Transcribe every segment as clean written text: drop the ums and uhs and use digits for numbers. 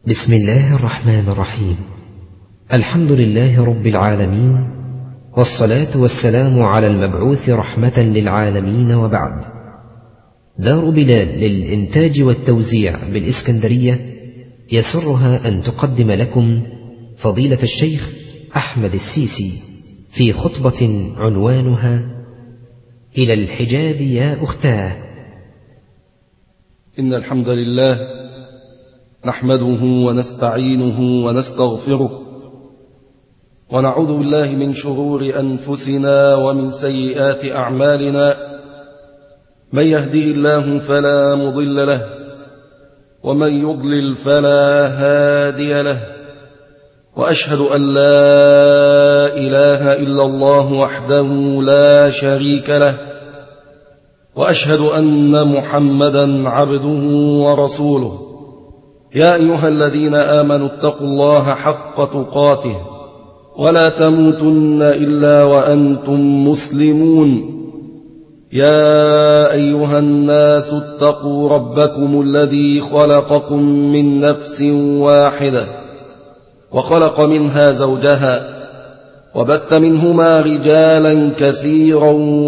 بسم الله الرحمن الرحيم. الحمد لله رب العالمين، والصلاة والسلام على المبعوث رحمة للعالمين، وبعد. دار بلال للإنتاج والتوزيع بالإسكندرية يسرها أن تقدم لكم فضيلة الشيخ أحمد السيسي في خطبة عنوانها إلى الحجاب يا أختاه. إن الحمد لله نحمده ونستعينه ونستغفره، ونعوذ بالله من شرور أنفسنا ومن سيئات أعمالنا. من يهده الله فلا مضل له، ومن يضلل فلا هادي له، وأشهد أن لا إله إلا الله وحده لا شريك له، وأشهد أن محمدا عبده ورسوله. يا أيها الذين آمنوا اتقوا الله حق تقاته ولا تموتن إلا وأنتم مسلمون. يا أيها الناس اتقوا ربكم الذي خلقكم من نفس واحدة، وخلق منها زوجها، وبث منهما رجالا كثيرا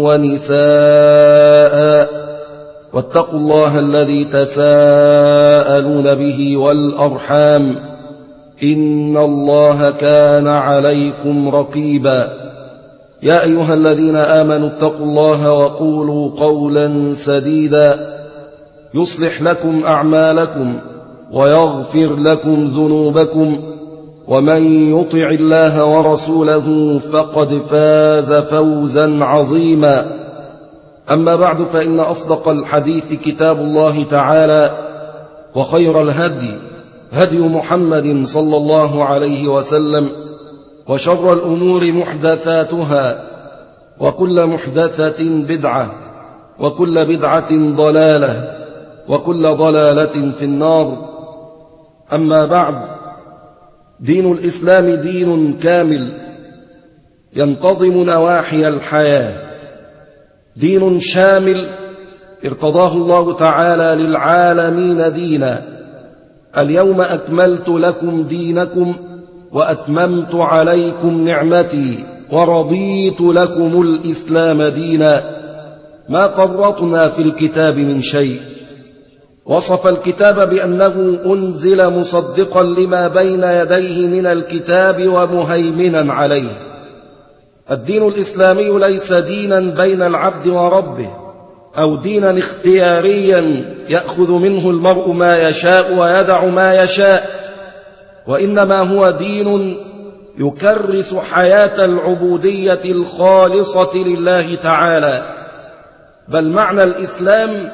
ونساء، واتقوا الله الذي تساءلون به والأرحام، إن الله كان عليكم رقيبا. يا أيها الذين آمنوا اتقوا الله وقولوا قولا سديدا يصلح لكم أعمالكم ويغفر لكم ذنوبكم، ومن يطع الله ورسوله فقد فاز فوزا عظيما. أما بعد، فإن أصدق الحديث كتاب الله تعالى، وخير الهدي هدي محمد صلى الله عليه وسلم، وشر الأمور محدثاتها، وكل محدثة بدعة، وكل بدعة ضلالة، وكل ضلالة في النار. أما بعد، دين الإسلام دين كامل ينتظم نواحي الحياة، دين شامل ارتضاه الله تعالى للعالمين دينا. اليوم أكملت لكم دينكم وأتممت عليكم نعمتي ورضيت لكم الإسلام دينا. ما فرطنا في الكتاب من شيء. وصف الكتاب بأنه أنزل مصدقا لما بين يديه من الكتاب ومهيمنا عليه. الدين الإسلامي ليس دينا بين العبد وربه، أو دينا اختياريا يأخذ منه المرء ما يشاء ويدع ما يشاء، وإنما هو دين يكرس حياة العبودية الخالصة لله تعالى. بل معنى الإسلام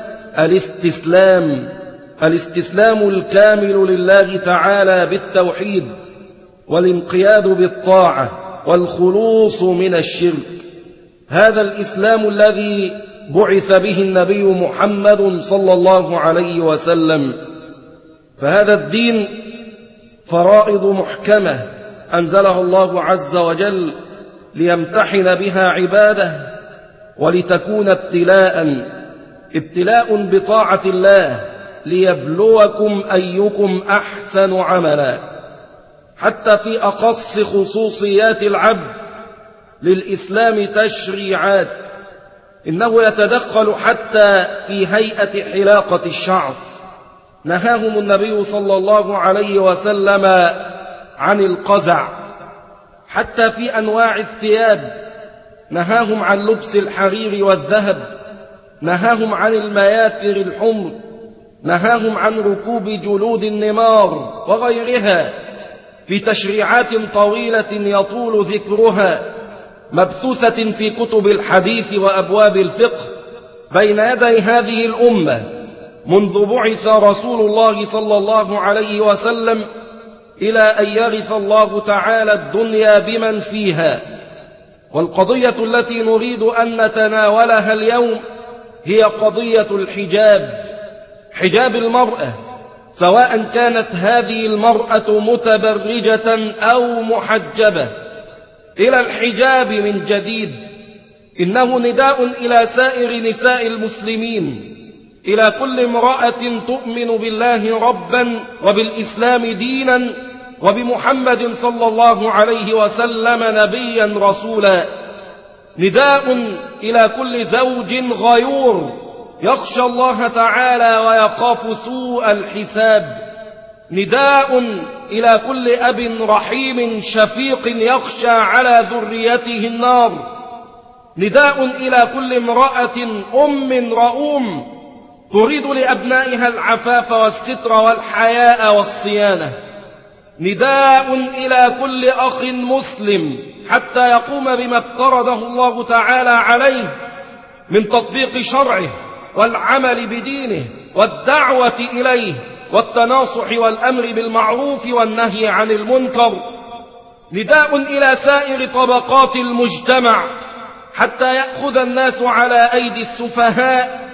الاستسلام الكامل لله تعالى بالتوحيد، والانقياد بالطاعة، والخلوص من الشرك. هذا الإسلام الذي بعث به النبي محمد صلى الله عليه وسلم. فهذا الدين فرائض محكمة أنزلها الله عز وجل ليمتحن بها عباده، ولتكون ابتلاء بطاعة الله، ليبلوكم أيكم أحسن عملا. حتى في أقص خصوصيات العبد للإسلام تشريعات. إنه يتدخل حتى في هيئة حلاقة الشعر. نهاهم النبي صلى الله عليه وسلم عن القزع. حتى في أنواع الثياب نهاهم عن لبس الحرير والذهب. نهاهم عن المياثر الحمر. نهاهم عن ركوب جلود النمار وغيرها، في تشريعات طويلة يطول ذكرها، مبثوثة في كتب الحديث وأبواب الفقه بين يدي هذه الأمة منذ بعث رسول الله صلى الله عليه وسلم إلى أن يرث الله تعالى الدنيا بمن فيها. والقضية التي نريد أن نتناولها اليوم هي قضية الحجاب، حجاب المرأة، سواء كانت هذه المرأة متبرجة أو محجبة. إلى الحجاب من جديد. إنه نداء إلى سائر نساء المسلمين إلى كل امرأة تؤمن بالله ربا وبالإسلام دينا وبمحمد صلى الله عليه وسلم نبيا رسولا. نداء إلى كل زوج غيور يخشى الله تعالى ويخاف سوء الحساب. نداء إلى كل أب رحيم شفيق يخشى على ذريته النار. نداء إلى كل امرأة رؤوم تريد لأبنائها العفاف والستر والحياء والصيانة. نداء إلى كل أخ مسلم حتى يقوم بما افترضه الله تعالى عليه من تطبيق شرعه والعمل بدينه والدعوة إليه والتناصح والأمر بالمعروف والنهي عن المنكر. نداء إلى سائر طبقات المجتمع حتى يأخذ الناس على أيدي السفهاء،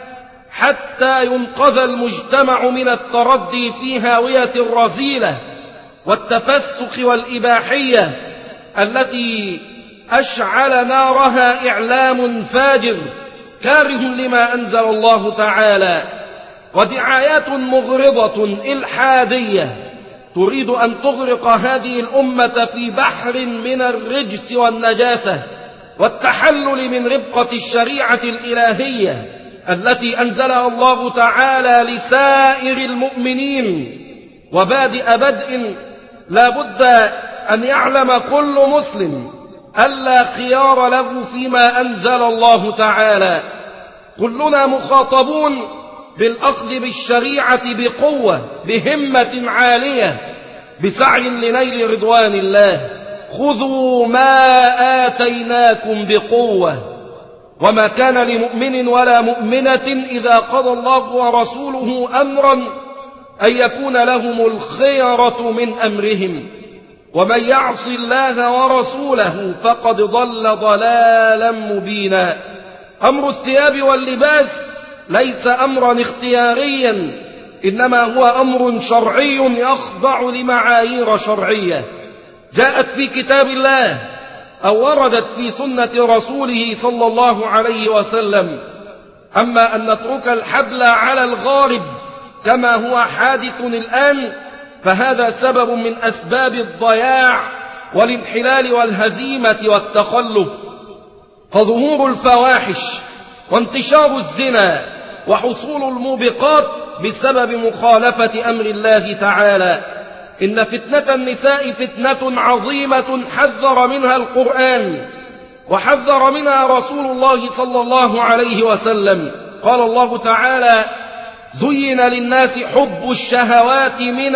حتى ينقذ المجتمع من التردي في هاوية الرذيلة والتفسخ والإباحية التي أشعل نارها إعلام فاجر كاره لما أنزل الله تعالى، ودعايات مغرضة إلحادية تريد أن تغرق هذه الأمة في بحر من الرجس والنجاسة والتحلل من ربقة الشريعة الإلهية التي أنزلها الله تعالى لسائر المؤمنين. وبادئ بدء لا بد أن يعلم كل مسلم ألا خيار له فيما أنزل الله تعالى. كلنا مخاطبون بالأخذ بالشريعة بقوة، بهمة عالية، بسعي لنيل رضوان الله. خذوا ما آتيناكم بقوة. وما كان لمؤمن ولا مؤمنة إذا قضى الله ورسوله أمرا أن يكون لهم الخيرة من أمرهم، ومن يعص الله ورسوله فقد ضل ضلالا مبينا. أمر الثياب واللباس ليس أمرا اختياريا، إنما هو أمر شرعي يخضع لمعايير شرعية جاءت في كتاب الله أو وردت في سنة رسوله صلى الله عليه وسلم. أما أن نترك الحبل على الغارب كما هو حادث الآن فهذا سبب من أسباب الضياع والانحلال والهزيمة والتخلف. فظهور الفواحش وانتشار الزنا وحصول الموبقات بسبب مخالفة أمر الله تعالى. إن فتنة النساء فتنة عظيمة حذر منها القرآن وحذر منها رسول الله صلى الله عليه وسلم. قال الله تعالى: زين للناس حب الشهوات من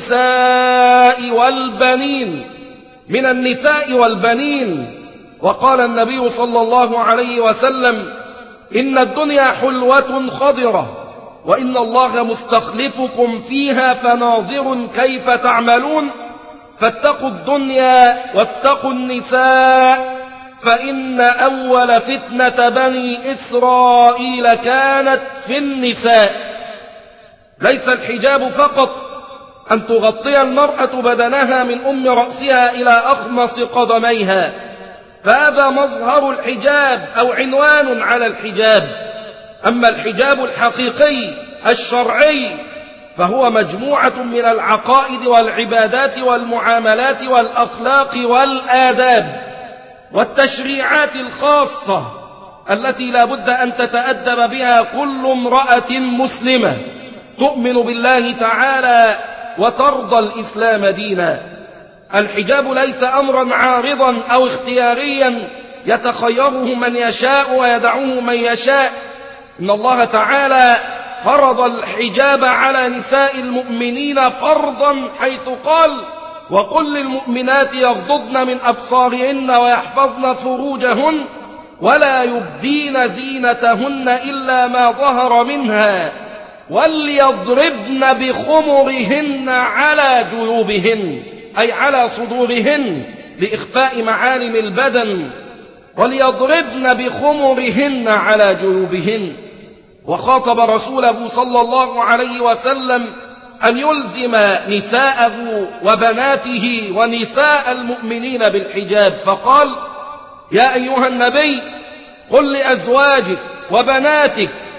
النساء والبنين. وقال النبي صلى الله عليه وسلم: إن الدنيا حلوة خضرة وإن الله مستخلفكم فيها فناظر كيف تعملون فاتقوا الدنيا واتقوا النساء فإن أول فتنة بني إسرائيل كانت في النساء. ليس الحجاب فقط أن تغطي المرأة بدنها من أم رأسها إلى أخمص قدميها، فهذا مظهر الحجاب أو عنوان على الحجاب. أما الحجاب الحقيقي الشرعي فهو مجموعة من العقائد والعبادات والمعاملات والأخلاق والآداب والتشريعات الخاصة التي لا بد أن تتأدب بها كل امرأة مسلمة تؤمن بالله تعالى وترضى الإسلام دينا. الحجاب ليس أمرا عارضا أو اختياريا يتخيره من يشاء ويدعوه من يشاء. إن الله تعالى فرض الحجاب على نساء المؤمنين فرضا حيث قال: وقل للمؤمنات يغضضن من أبصارهن ويحفظن فروجهن ولا يبدين زينتهن إلا ما ظهر منها وليضربن بخمرهن على جيوبهن، أي على صدورهن لإخفاء معالم البدن، وليضربن بخمرهن على جيوبهن. وخاطب رسوله صلى الله عليه وسلم أن يلزم نساءه وبناته ونساء المؤمنين بالحجاب، فقال: يا أيها النبي قل لأزواجك وبناتك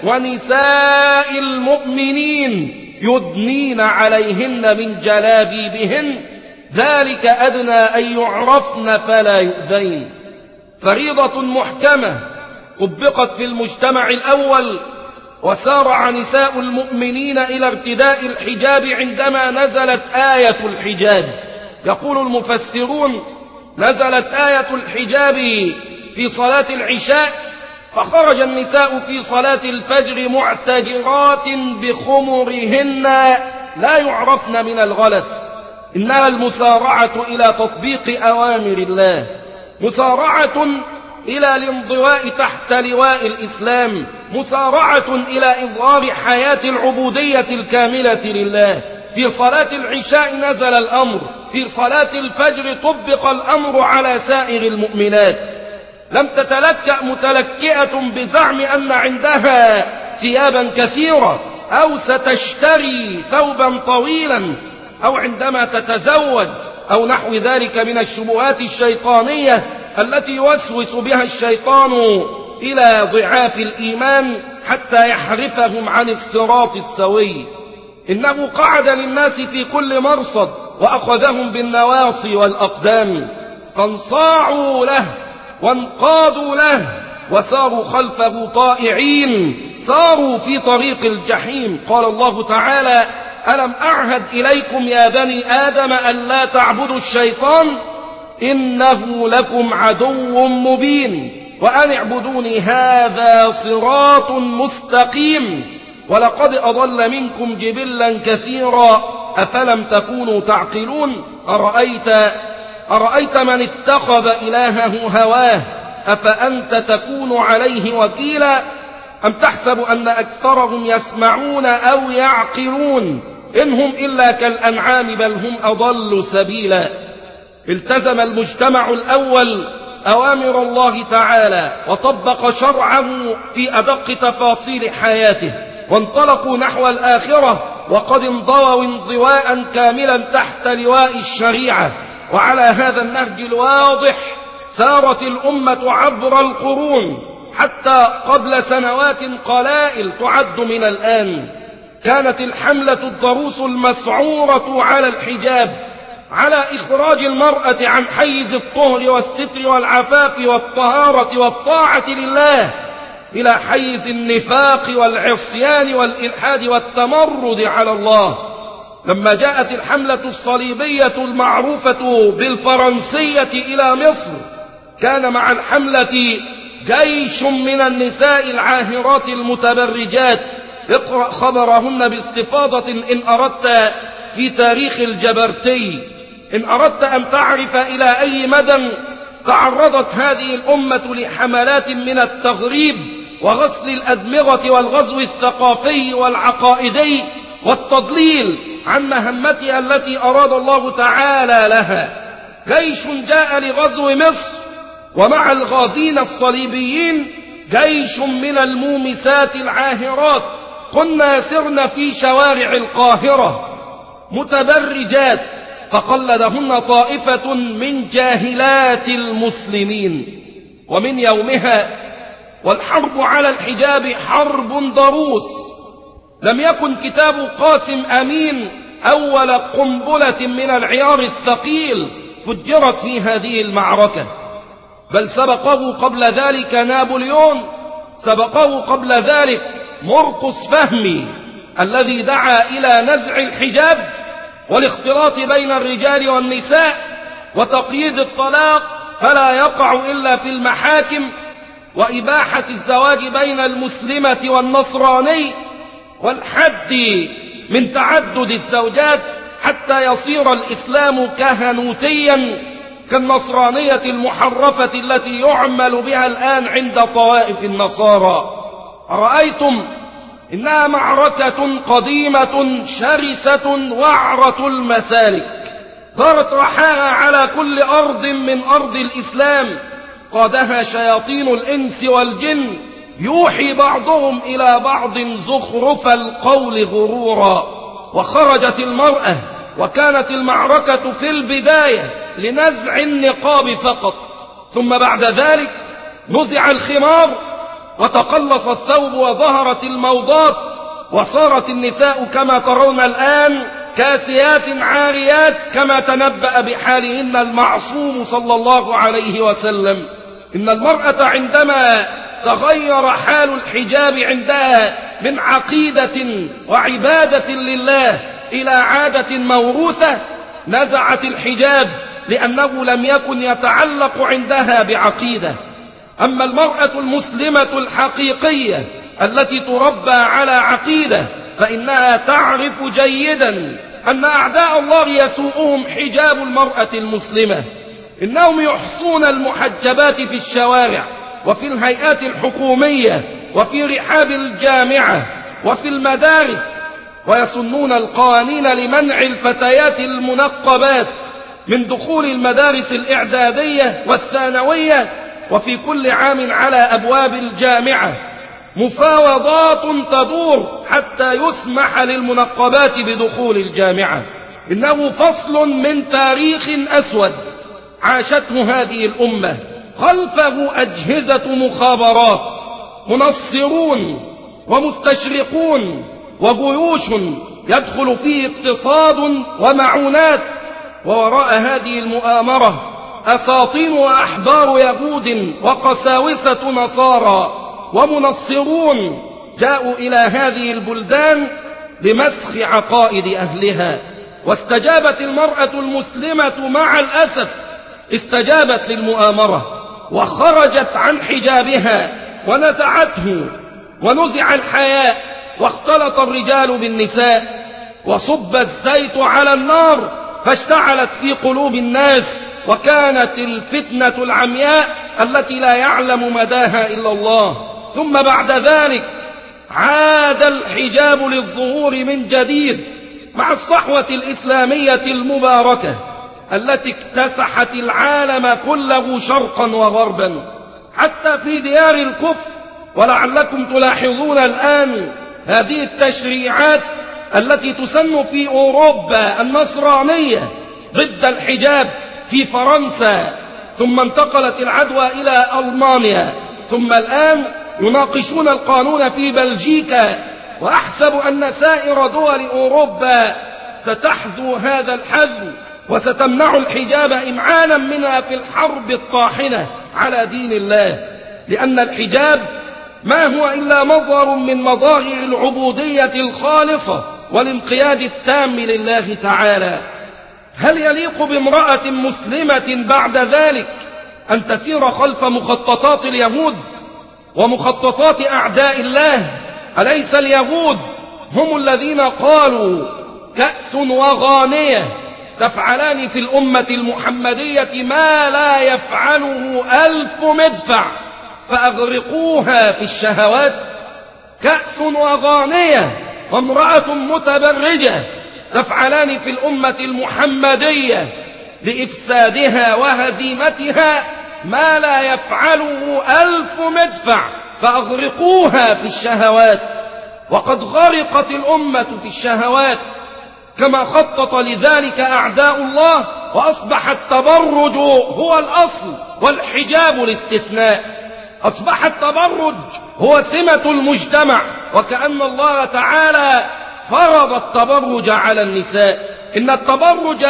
ونساء المؤمنين يدنين عليهن من جلابيبهن ذلك أدنى أن يعرفن فلا يؤذين. فريضة محكمة طبقت في المجتمع الأول، وسارع نساء المؤمنين إلى ارتداء الحجاب عندما نزلت آية الحجاب. يقول المفسرون: نزلت آية الحجاب في صلاة العشاء، فخرج النساء في صلاة الفجر معتجرات بخمرهن لا يعرفن من الغلس. إنها المسارعة إلى تطبيق أوامر الله، مسارعة إلى الانضواء تحت لواء الإسلام، مسارعة إلى إظهار حياة العبودية الكاملة لله. في صلاة العشاء نزل الأمر، في صلاة الفجر طبق الأمر على سائر المؤمنات. لم تتلكأ متلكئة بزعم أن عندها ثيابا كثيرة، أو ستشتري ثوبا طويلا، أو عندما تتزوج، أو نحو ذلك من الشبهات الشيطانية التي يوسوس بها الشيطان إلى ضعاف الإيمان حتى يحرفهم عن الصراط السوي. إنه قعد للناس في كل مرصد وأخذهم بالنواصي والأقدام، فانصاعوا له وانقادوا له وساروا خلفه طائعين، ساروا في طريق الجحيم. قال الله تعالى: ألم أعهد إليكم يا بني آدم أن لا تعبدوا الشيطان إنه لكم عدو مبين وأن اعبدوني هذا صراط مستقيم ولقد أضل منكم جبلا كثيرا أفلم تكونوا تعقلون أرأيت من اتخذ إلهه هواه أفأنت تكون عليه وكيلا أم تحسب أن أكثرهم يسمعون أو يعقلون إن هم إلا كالأنعام بل هم أضل سبيلا. التزم المجتمع الأول أوامر الله تعالى وطبق شرعه في أدق تفاصيل حياته، وانطلقوا نحو الآخرة وقد انضووا انضواء كاملا تحت لواء الشريعة. وعلى هذا النهج الواضح سارت الأمة عبر القرون حتى قبل سنوات قلائل تعد من الآن. كانت الحملة الضروس المسعورة على الحجاب، على إخراج المرأة عن حيز الطهر والستر والعفاف والطهارة والطاعة لله إلى حيز النفاق والعصيان والإلحاد والتمرد على الله. لما جاءت الحملة الصليبية المعروفة بالفرنسية إلى مصر، كان مع الحملة جيش من النساء العاهرات المتبرجات. اقرأ خبرهن باستفاضة إن أردت في تاريخ الجبرتي، إن أردت أن تعرف إلى أي مدى تعرضت هذه الأمة لحملات من التغريب وغسل الأدمغة والغزو الثقافي والعقائدي والتضليل عن مهمتها التي أراد الله تعالى لها. جيش جاء لغزو مصر، ومع الغازين الصليبيين جيش من المومسات العاهرات كنا سرن في شوارع القاهرة متبرجات، فقلدهن طائفة من جاهلات المسلمين. ومن يومها والحرب على الحجاب حرب ضروس. لم يكن كتاب قاسم أمين أول قنبلة من العيار الثقيل فجرت في هذه المعركة، بل سبقه قبل ذلك نابليون، سبقه قبل ذلك مرقس فهمي الذي دعا إلى نزع الحجاب والاختلاط بين الرجال والنساء وتقييد الطلاق فلا يقع إلا في المحاكم، وإباحة الزواج بين المسلمة والنصراني، والحد من تعدد الزوجات حتى يصير الإسلام كهنوتيا كالنصرانية المحرفة التي يعمل بها الآن عند طوائف النصارى. رأيتم إنها معركة قديمة شرسة وعرة المسالك، دارت رحاها على كل أرض من أرض الإسلام، قادها شياطين الإنس والجن يوحي بعضهم إلى بعض زخرف القول غرورا. وخرجت المرأة، وكانت المعركة في البداية لنزع النقاب فقط، ثم بعد ذلك نزع الخمار، وتقلص الثوب وظهرت الموضات، وصارت النساء كما ترون الآن كاسيات عاريات كما تنبأ بحالهن المعصوم صلى الله عليه وسلم. إن المرأة عندما تغير حال الحجاب عندها من عقيدة وعبادة لله إلى عادة موروثة نزعت الحجاب، لأنه لم يكن يتعلق عندها بعقيدة. أما المرأة المسلمة الحقيقية التي تربى على عقيدة فإنها تعرف جيدا أن أعداء الله يسوءهم حجاب المرأة المسلمة. إنهم يحصون المحجبات في الشوارع وفي الهيئات الحكومية وفي رحاب الجامعة وفي المدارس، ويسنون القوانين لمنع الفتيات المنقبات من دخول المدارس الإعدادية والثانوية، وفي كل عام على أبواب الجامعة مفاوضات تدور حتى يسمح للمنقبات بدخول الجامعة. إنه فصل من تاريخ أسود عاشته هذه الأمة، خلفه أجهزة مخابرات، منصرون ومستشرقون وجيوش يدخل فيه اقتصاد ومعونات، ووراء هذه المؤامرة أساطين وأحبار يهود وقساوسة نصارى ومنصرون جاءوا إلى هذه البلدان لمسخ عقائد أهلها. واستجابت المرأة المسلمة مع الأسف، استجابت للمؤامرة وخرجت عن حجابها ونزعته، ونزع الحياء، واختلط الرجال بالنساء، وصب الزيت على النار فاشتعلت في قلوب الناس، وكانت الفتنة العمياء التي لا يعلم مداها إلا الله. ثم بعد ذلك عاد الحجاب للظهور من جديد مع الصحوة الإسلامية المباركة التي اكتسحت العالم كله شرقا وغربا حتى في ديار الكفر. ولعلكم تلاحظون الآن هذه التشريعات التي تسن في أوروبا النصرانية ضد الحجاب في فرنسا، ثم انتقلت العدوى إلى ألمانيا، ثم الآن يناقشون القانون في بلجيكا. وأحسب أن سائر دول أوروبا ستحذو هذا الحذو وستمنع الحجاب إمعانا منها في الحرب الطاحنة على دين الله، لأن الحجاب ما هو إلا مظهر من مظاهر العبودية الخالصة والانقياد التام لله تعالى. هل يليق بامرأة مسلمة بعد ذلك أن تسير خلف مخططات اليهود ومخططات أعداء الله؟ أليس اليهود هم الذين قالوا كأس وغانية تفعلان في الأمة المحمدية ما لا يفعله 1000 مدفع فأغرقوها في الشهوات؟ كأس وغانية وامرأة متبرجة تفعلان في الأمة المحمدية لإفسادها وهزيمتها ما لا يفعله 1000 مدفع فأغرقوها في الشهوات. وقد غرقت الأمة في الشهوات كما خطط لذلك أعداء الله، وأصبح التبرج هو الأصل والحجاب الاستثناء. أصبح التبرج هو سمة المجتمع، وكأن الله تعالى فرض التبرج على النساء. إن التبرج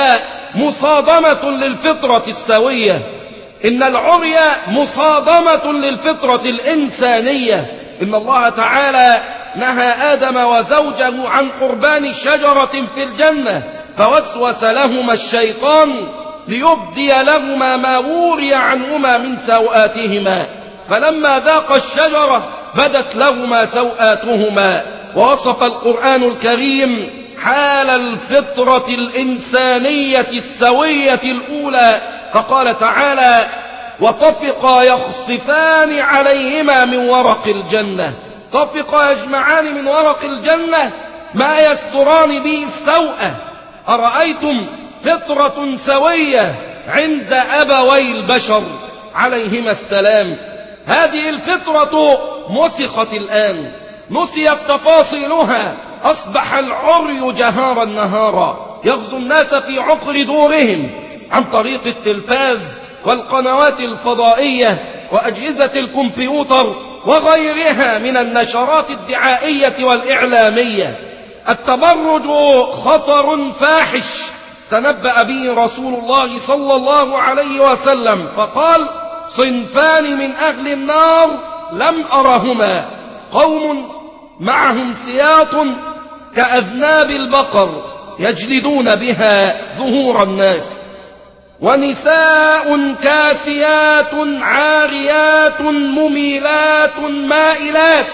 مصادمة للفطرة السوية، إن العري مصادمة للفطرة الإنسانية. إن الله تعالى نهى آدم وزوجه عن قربان شجرة في الجنة، فوسوس لهما الشيطان ليبدي لهما ما وري عنهما من سوآتهما، فلما ذاقا الشجرة بدت لهما سوآتهما. ووصف القرآن الكريم حال الفطرة الإنسانية السوية الأولى فقال تعالى: وطفقا يخصفان عليهما من ورق الجنة. طفقا يجمعان من ورق الجنة ما يستران به السوءة. أرأيتم فطرة سوية عند أبوي البشر عليهما السلام. هذه الفطرة مسخت الآن، نسيت تفاصيلها، أصبح العري جهارا نهارا يغزو الناس في عقر دورهم عن طريق التلفاز والقنوات الفضائية وأجهزة الكمبيوتر وغيرها من النشرات الدعائية والإعلامية. التبرج خطر فاحش تنبأ به رسول الله صلى الله عليه وسلم فقال: صنفان من أهل النار لم أرهما، قوم معهم سياط كأذناب البقر يجلدون بها ظهور الناس، ونساء كاسيات عاريات مميلات مائلات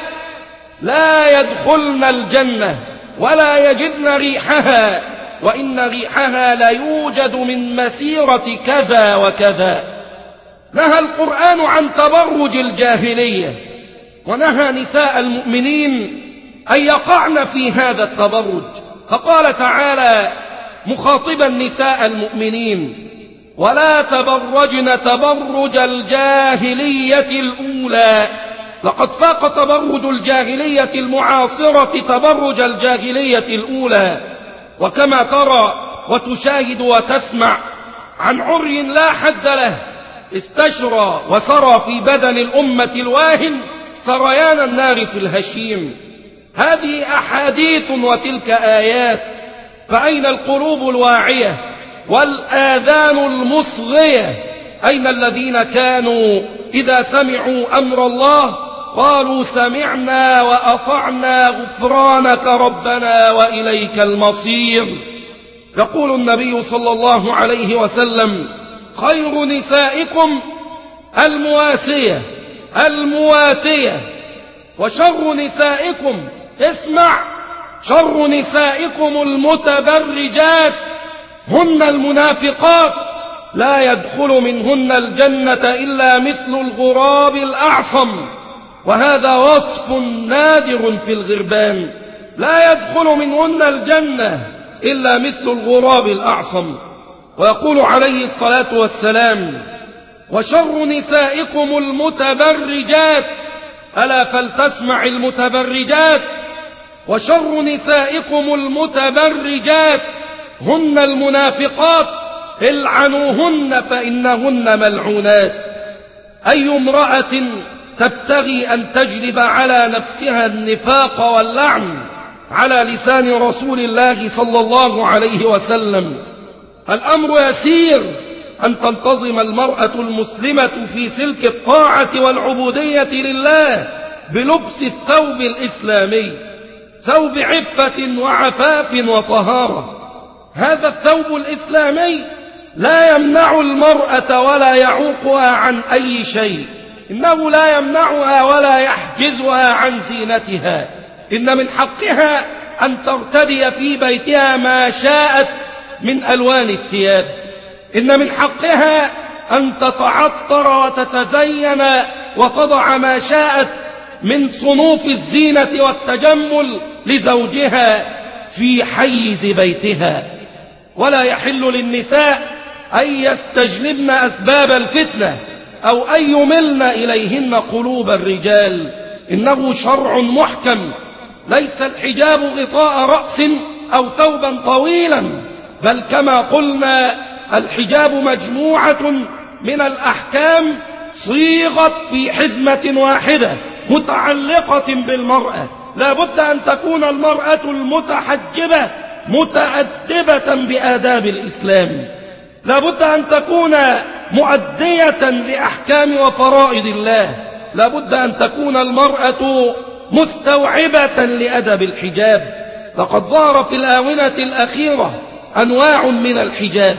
لا يدخلن الجنة ولا يجدن ريحها، وإن ريحها ليوجد من مسيرة كذا وكذا. نهى القرآن عن تبرج الجاهلية، ونهى نساء المؤمنين أن يقعن في هذا التبرج، فقال تعالى مخاطبا نساء المؤمنين: ولا تبرجن تبرج الجاهلية الأولى. لقد فاق تبرج الجاهلية المعاصرة تبرج الجاهلية الأولى. وكما ترى وتشاهد وتسمع عن عري لا حد له استشرى وسرى في بدن الأمة الواهن سريان النار في الهشيم. هذه أحاديث وتلك آيات، فأين القلوب الواعية والآذان المصغية؟ أين الذين كانوا إذا سمعوا أمر الله قالوا: سمعنا وأطعنا غفرانك ربنا وإليك المصير؟ يقول النبي صلى الله عليه وسلم: خير نسائكم المواسية المواتية، وشر نسائكم، اسمع، شر نسائكم المتبرجات، هن المنافقات، لا يدخل منهن الجنة إلا مثل الغراب الأعصم. وهذا وصف نادر في الغربان، لا يدخل منهن الجنة إلا مثل الغراب الأعصم. ويقول عليه الصلاة والسلام: وشر نسائكم المتبرجات، ألا فلتسمع المتبرجات، وشر نسائكم المتبرجات هن المنافقات، العنوهن فإنهن ملعونات. أي امرأة تبتغي أن تجلب على نفسها النفاق واللعن على لسان رسول الله صلى الله عليه وسلم؟ الأمر يسير أن تنتظم المرأة المسلمة في سلك الطاعة والعبودية لله بلبس الثوب الإسلامي، ثوب عفة وعفاف وطهارة. هذا الثوب الإسلامي لا يمنع المرأة ولا يعوقها عن أي شيء، إنه لا يمنعها ولا يحجزها عن زينتها. إن من حقها أن ترتدي في بيتها ما شاءت من ألوان الثياب، إن من حقها أن تتعطر وتتزين وتضع ما شاءت من صنوف الزينة والتجمل لزوجها في حيز بيتها. ولا يحل للنساء أن يستجلبن أسباب الفتنة أو أن يملن إليهن قلوب الرجال. إنه شرع محكم، ليس الحجاب غطاء رأس أو ثوبا طويلا، بل كما قلنا الحجاب مجموعة من الأحكام صيغت في حزمة واحدة متعلقة بالمرأة. لا بد أن تكون المرأة المتحجبة متأدبة بآداب الإسلام، لا بد أن تكون مؤدية لأحكام وفرائض الله، لا بد أن تكون المرأة مستوعبة لأدب الحجاب. لقد ظهر في الآونة الأخيرة أنواع من الحجاب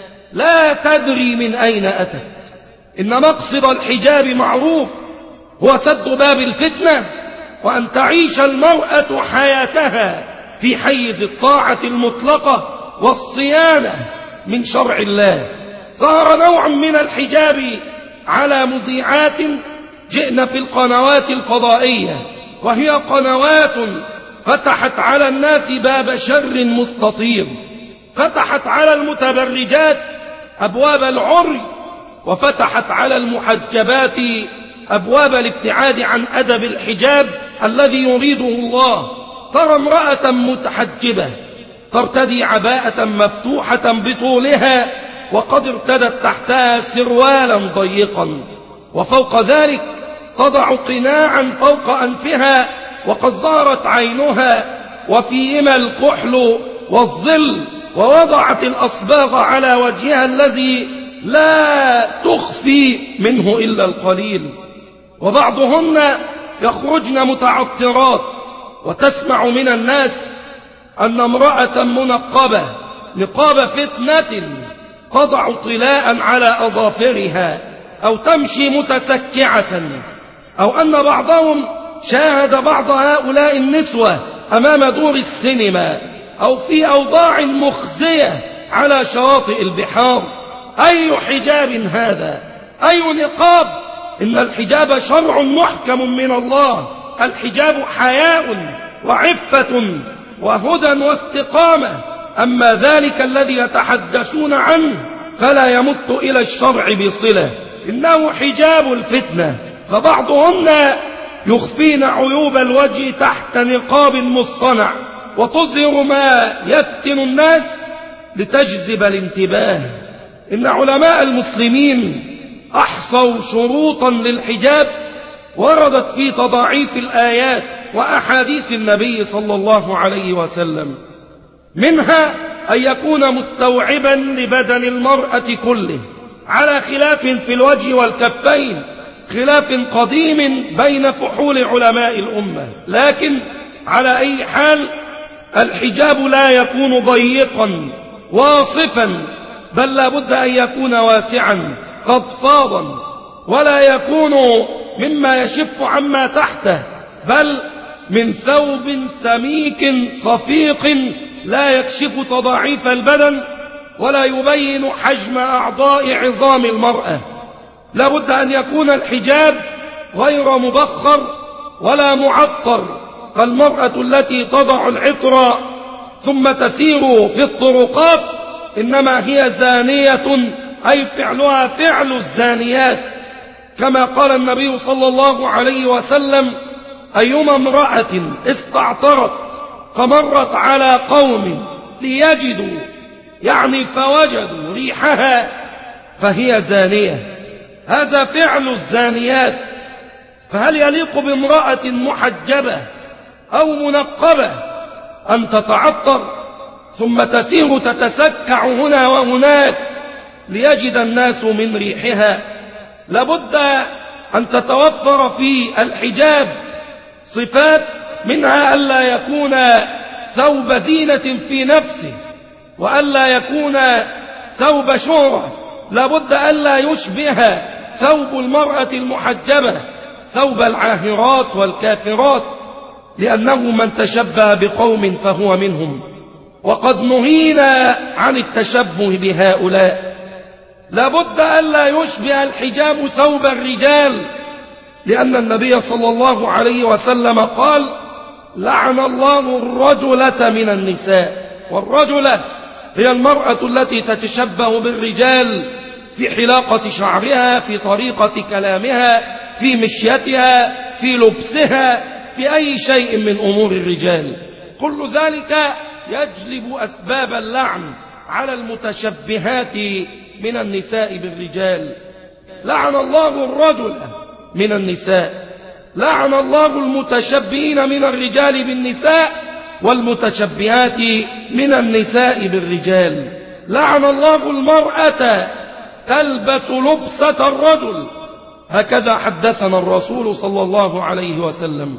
لا تدري من أين أتت. إن مقصد الحجاب معروف، هو سد باب الفتنة، وأن تعيش المرأة حياتها في حيز الطاعة المطلقة والصيانة من شرع الله. ظهر نوع من الحجاب على مذيعات جئن في القنوات الفضائية، وهي قنوات فتحت على الناس باب شر مستطير، فتحت على المتبرجات أبواب العري، وفتحت على المحجبات أبواب الابتعاد عن أدب الحجاب الذي يريده الله. ترى امرأة متحجبة ترتدي عباءة مفتوحة بطولها، وقد ارتدت تحتها سروالا ضيقا، وفوق ذلك تضع قناعا فوق أنفها وقد ظهرت عينها وفيهما الكحل والظل، ووضعت الأصباغ على وجهها الذي لا تخفي منه إلا القليل. وبعضهن يخرجن متعطرات، وتسمع من الناس أن امرأة منقبة نقاب فتنة تضع طلاء على أظافرها أو تمشي متسكعة، أو أن بعضهم شاهد بعض هؤلاء النسوة أمام دور السينما أو في أوضاع مخزية على شواطئ البحار. أي حجاب هذا؟ أي نقاب؟ إن الحجاب شرع محكم من الله، الحجاب حياء وعفة وهدى واستقامة. أما ذلك الذي يتحدثون عنه فلا يمت إلى الشرع بصلة، إنه حجاب الفتنة. فبعضهن يخفين عيوب الوجه تحت نقاب مصطنع وتظهر ما يفتن الناس لتجذب الانتباه. إن علماء المسلمين أحصوا شروطا للحجاب وردت في تضاعيف الآيات وأحاديث النبي صلى الله عليه وسلم، منها أن يكون مستوعبا لبدن المرأة كله، على خلاف في الوجه والكفين، خلاف قديم بين فحول علماء الأمة. لكن على أي حال الحجاب لا يكون ضيقا واصفا، بل لا بد أن يكون واسعا فضفاضا، ولا يكون مما يشف عما تحته، بل من ثوب سميك صفيق لا يكشف تضاعيف البدن ولا يبين حجم أعضاء عظام المرأة. لا بد أن يكون الحجاب غير مبخر ولا معطر، فالمرأة التي تضع العطر ثم تسير في الطرقات إنما هي زانية، أي فعلها فعل الزانيات، كما قال النبي صلى الله عليه وسلم: أيما امرأة استعطرت فمرت على قوم ليجدوا فوجدوا ريحها فهي زانية. هذا فعل الزانيات. فهل يليق بامرأة محجبة أو منقبة أن تتعطر ثم تسير تتسكع هنا وهناك ليجد الناس من ريحها؟ لابد أن تتوفر في الحجاب صفات، منها ألا يكون ثوب زينة في نفسه، وألا يكون ثوب شهرة. لابد ألا يشبه ثوب المرأة المحجبة ثوب العاهرات والكافرات، لأنه من تشبه بقوم فهو منهم، وقد نهينا عن التشبه بهؤلاء. لابد ألا يشبه الحجاب ثوب الرجال، لأن النبي صلى الله عليه وسلم قال: لعن الله الرجلة من النساء. والرجلة هي المرأة التي تتشبه بالرجال في حلاقة شعرها، في طريقة كلامها، في مشيتها، في لبسها، في أي شيء من أمور الرجال. كل ذلك يجلب أسباب اللعن على المتشبهات من النساء بالرجال. لعن الله الرجل من النساء، لعن الله المتشبهين من الرجال بالنساء والمتشبهات من النساء بالرجال. لعن الله المرأة تلبس لبسة الرجل، هكذا حدثنا الرسول صلى الله عليه وسلم.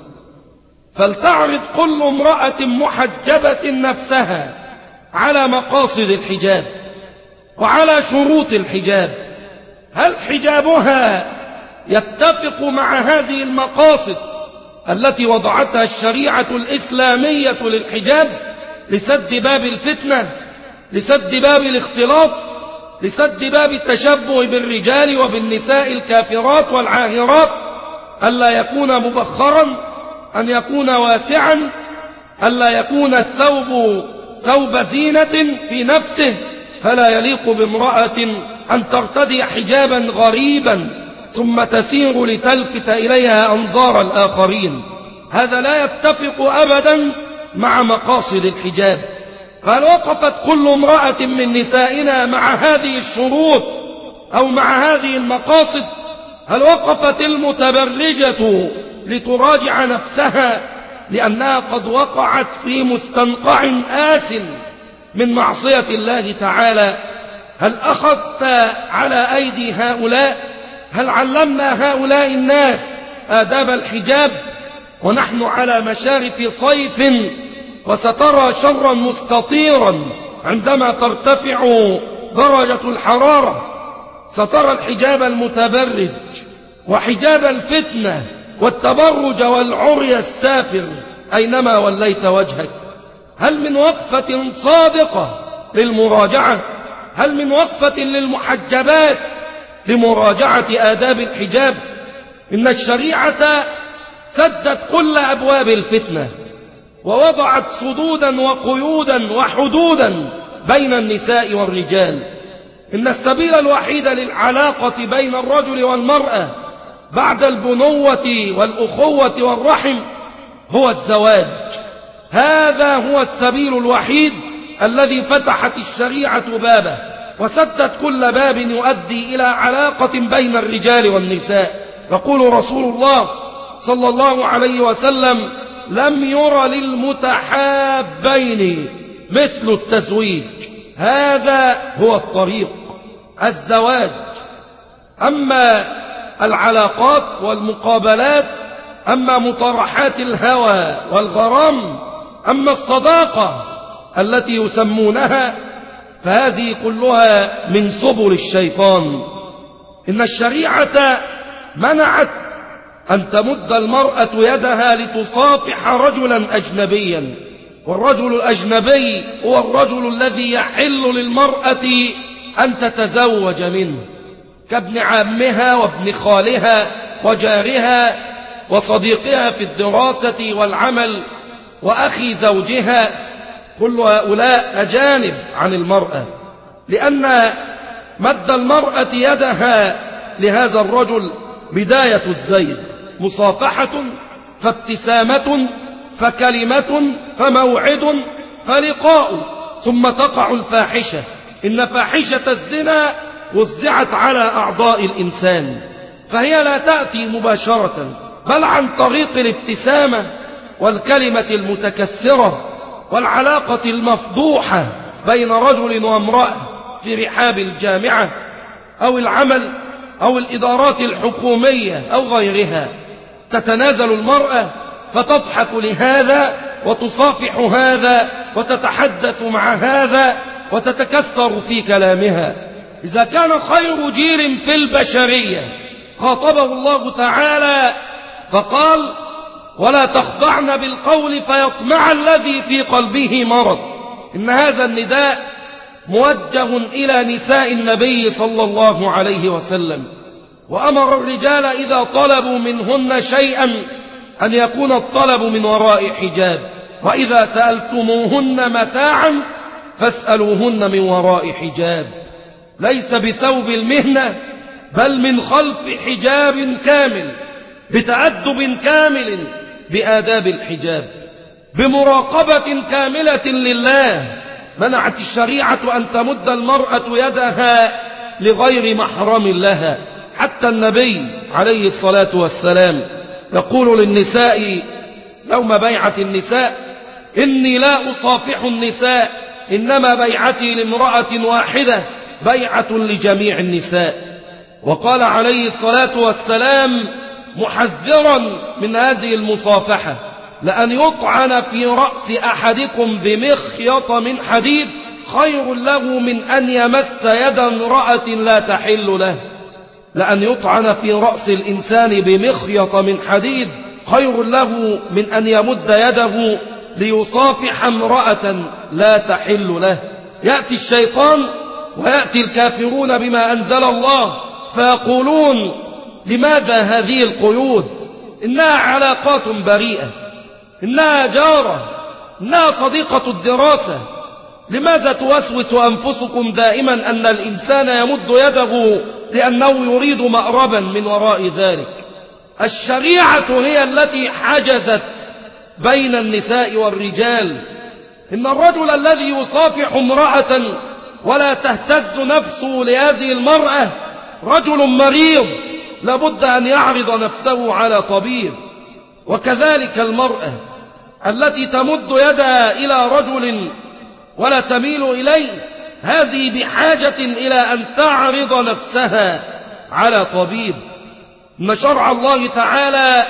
فلتعرض كل امرأة محجبة نفسها على مقاصد الحجاب وعلى شروط الحجاب. هل حجابها يتفق مع هذه المقاصد التي وضعتها الشريعة الإسلامية للحجاب، لسد باب الفتنة، لسد باب الاختلاط، لسد باب التشبه بالرجال وبالنساء الكافرات والعاهرات؟ ألا يكون مبخرا، أن يكون واسعا، ألا يكون الثوب ثوب زينة في نفسه. فلا يليق بامرأة أن ترتدي حجابا غريبا ثم تسير لتلفت إليها أنظار الآخرين. هذا لا يتفق أبدا مع مقاصد الحجاب. فهل وقفت كل امرأة من نسائنا مع هذه الشروط أو مع هذه المقاصد؟ هل وقفت المتبرجة لتراجع نفسها لأنها قد وقعت في مستنقع آس من معصية الله تعالى؟ هل أخذت على أيدي هؤلاء؟ هل علمنا هؤلاء الناس آداب الحجاب ونحن على مشارف صيف وسترى شرا مستطيرا عندما ترتفع درجة الحرارة؟ سترى الحجاب المتبرج وحجاب الفتنة والتبرج والعري السافر أينما وليت وجهك. هل من وقفة صادقة للمراجعة؟ هل من وقفة للمحجبات لمراجعة آداب الحجاب؟ إن الشريعة سدت كل أبواب الفتنة ووضعت صدودا وقيودا وحدودا بين النساء والرجال. إن السبيل الوحيد للعلاقة بين الرجل والمرأة بعد البنوة والأخوة والرحم هو الزواج. هذا هو السبيل الوحيد الذي فتحت الشريعة بابه وسدت كل باب يؤدي إلى علاقة بين الرجال والنساء. يقول رسول الله صلى الله عليه وسلم: لم ير للمتحابين مثل التزويج. هذا هو الطريق، الزواج. أما العلاقات والمقابلات، أما مطارحات الهوى والغرام، أما الصداقة التي يسمونها، فهذه كلها من سبل الشيطان. إن الشريعة منعت أن تمد المرأة يدها لتصافح رجلا أجنبيا، والرجل الأجنبي هو الرجل الذي يحل للمرأة أن تتزوج منه، كابن عمها وابن خالها وجارها وصديقها في الدراسة والعمل وأخي زوجها. كل هؤلاء أجانب عن المرأة، لأن مد المرأة يدها لهذا الرجل بداية الزيغ، مصافحة فابتسامة فكلمة فموعد فلقاء، ثم تقع الفاحشة. إن فاحشة الزنا وزعت على أعضاء الإنسان، فهي لا تأتي مباشرة، بل عن طريق الابتسامة والكلمة المتكسرة والعلاقة المفضوحة بين رجل وامرأة في رحاب الجامعة أو العمل أو الإدارات الحكومية أو غيرها. تتنازل المرأة فتضحك لهذا وتصافح هذا وتتحدث مع هذا وتتكسر في كلامها. إذا كان خير جيل في البشرية خاطبه الله تعالى فقال: ولا تخضعن بالقول فيطمع الذي في قلبه مرض. إن هذا النداء موجه إلى نساء النبي صلى الله عليه وسلم، وأمر الرجال إذا طلبوا منهن شيئا أن يكون الطلب من وراء حجاب، وإذا سألتموهن متاعا فاسألوهن من وراء حجاب، ليس بثوب المهنة بل من خلف حجاب كامل، بتأدب كامل بآداب الحجاب، بمراقبة كاملة لله. منعت الشريعة أن تمد المرأة يدها لغير محرم لها. حتى النبي عليه الصلاة والسلام يقول للنساء يوم بيعة النساء: إني لا أصافح النساء، إنما بيعتي لامرأة واحدة بيعة لجميع النساء. وقال عليه الصلاة والسلام محذرا من هذه المصافحة: لأن يطعن في رأس أحدكم بمخيط من حديد خير له من أن يمس يد امرأة لا تحل له. لأن يطعن في رأس الإنسان بمخيط من حديد خير له من أن يمد يده ليصافح امرأة لا تحل له. يأتي الشيطان ويأتي الكافرون بما أنزل الله فيقولون: لماذا هذه القيود؟ إنها علاقات بريئة، إنها جارة، إنها صديقة الدراسة. لماذا توسوس أنفسكم دائما أن الإنسان يمد يده لأنه يريد مأربا من وراء ذلك؟ الشريعة هي التي حجزت بين النساء والرجال. إن الرجل الذي يصافح امرأة ولا تهتز نفسه لهذه المرأة رجل مريض لابد أن يعرض نفسه على طبيب. وكذلك المرأة التي تمد يدها إلى رجل ولا تميل إليه، هذه بحاجة إلى أن تعرض نفسها على طبيب. إن شرع الله تعالى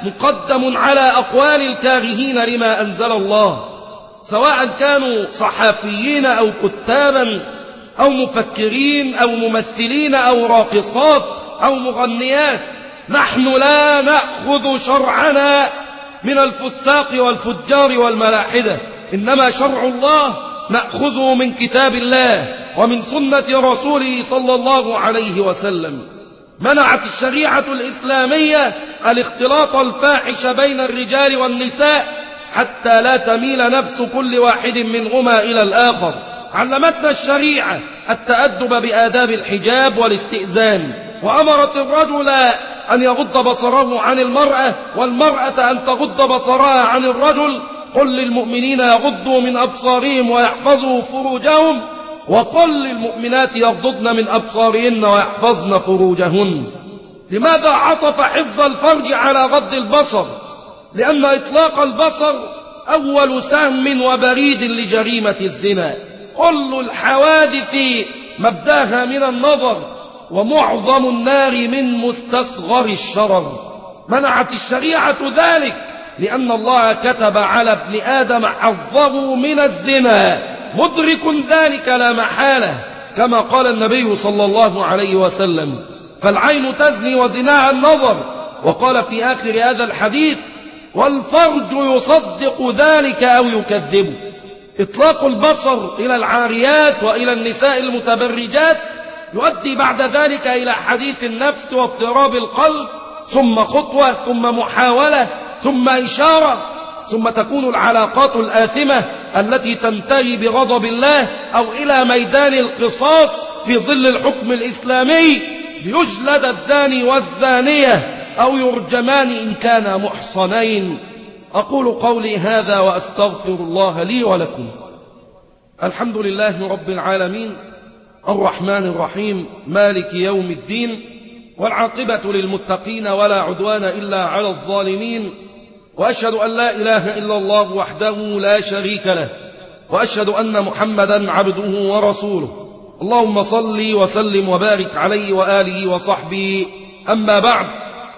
مقدم على أقوال الكارهين لما أنزل الله، سواء كانوا صحافيين أو كتابا أو مفكرين أو ممثلين أو راقصات أو مغنيات. نحن لا نأخذ شرعنا من الفساق والفجار والملاحدة، إنما شرع الله نأخذه من كتاب الله ومن سنة رسوله صلى الله عليه وسلم. منعت الشريعة الإسلامية الاختلاط الفاحش بين الرجال والنساء حتى لا تميل نفس كل واحد منهما إلى الآخر. علمتنا الشريعة التأدب بآداب الحجاب والاستئذان، وأمرت الرجل أن يغض بصره عن المرأة، والمرأة أن تغض بصرها عن الرجل. قل للمؤمنين يغضوا من أبصارهم ويحفظوا فروجهم، وقل للمؤمنات يغضضن من أبصارهن ويحفظن فروجهن. لماذا عطف حفظ الفرج على غض البصر؟ لأن إطلاق البصر أول سهم وبريد لجريمة الزنا. كل الحوادث مبداها من النظر، ومعظم النار من مستصغر الشرر. منعت الشريعة ذلك لأن الله كتب على ابن آدم حظه من الزنا، مدرك ذلك لا محالة، كما قال النبي صلى الله عليه وسلم: فالعين تزني وزناها النظر. وقال في آخر هذا الحديث: والفرج يصدق ذلك أو يكذبه. إطلاق البصر إلى العاريات وإلى النساء المتبرجات يؤدي بعد ذلك إلى حديث النفس واضطراب القلب، ثم خطوة، ثم محاولة، ثم إشارة، ثم تكون العلاقات الآثمة التي تنتهي بغضب الله أو إلى ميدان القصاص في ظل الحكم الإسلامي، ليجلد الزاني والزانية أو يرجمان إن كانا محصنين. أقول قولي هذا وأستغفر الله لي ولكم. الحمد لله رب العالمين، الرحمن الرحيم، مالك يوم الدين، والعاقبة للمتقين ولا عدوان إلا على الظالمين. وأشهد أن لا إله إلا الله وحده لا شريك له، وأشهد أن محمدا عبده ورسوله. اللهم صل وسلم وبارك عليه وآله وصحبه. أما بعد،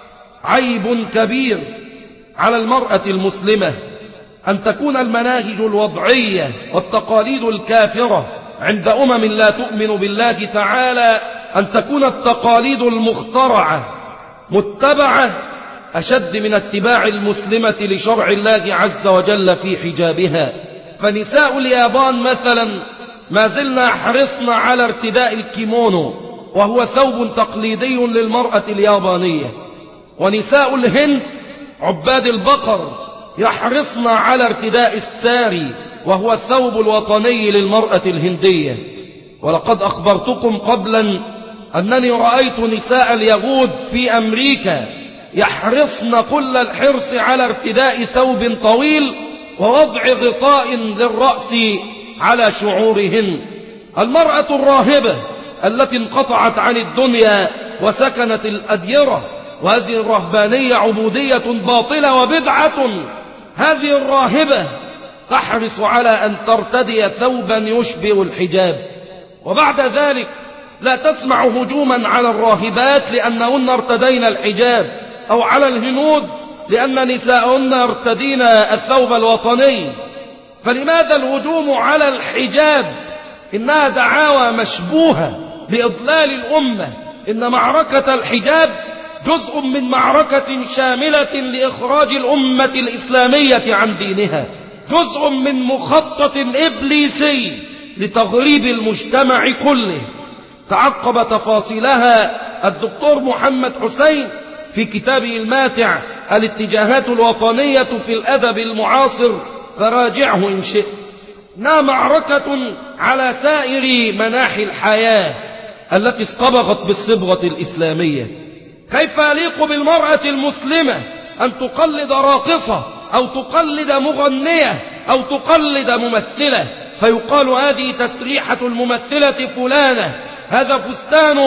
عيب كبير على المرأة المسلمة أن تكون المناهج الوضعية والتقاليد الكافرة عند لا تؤمن بالله تعالى، أن تكون التقاليد المخترعة متبعة أشد من اتباع المسلمة لشرع الله عز وجل في حجابها. فنساء اليابان مثلا ما زلنا حرصنا على ارتداء الكيمونو، وهو ثوب تقليدي للمرأة اليابانية. ونساء الهند عباد البقر يحرصن على ارتداء الساري، وهو الثوب الوطني للمرأة الهندية. ولقد أخبرتكم قبلا أنني رأيت نساء اليهود في أمريكا يحرصن كل الحرص على ارتداء ثوب طويل ووضع غطاء للرأس على شعورهن. المرأة الراهبة التي انقطعت عن الدنيا وسكنت الأديرة، وهذه الرهبانية عبودية باطلة وبدعة. هذه الراهبة تحرص على أن ترتدي ثوبا يشبه الحجاب، وبعد ذلك لا تسمع هجوما على الراهبات لأنهن ارتدين الحجاب، أو على الهنود لأن نساءهن ارتدين الثوب الوطني. فلماذا الهجوم على الحجاب؟ إنها دعاوى مشبوهة لإضلال الأمة. إن معركة الحجاب جزء من معركة شاملة لإخراج الأمة الإسلامية عن دينها، جزء من مخطط إبليسي لتغريب المجتمع كله. تعقب تفاصيلها الدكتور محمد حسين في كتابه الماتع الاتجاهات الوطنية في الأدب المعاصر، فراجعه إن شئت. إنها معركة على سائر مناحي الحياة التي اصطبغت بالصبغة الإسلامية. كيف يليق بالمرأة المسلمة أن تقلد راقصة أو تقلد مغنية أو تقلد ممثلة، فيقال هذه تسريحة الممثلة فلانة، هذا فستان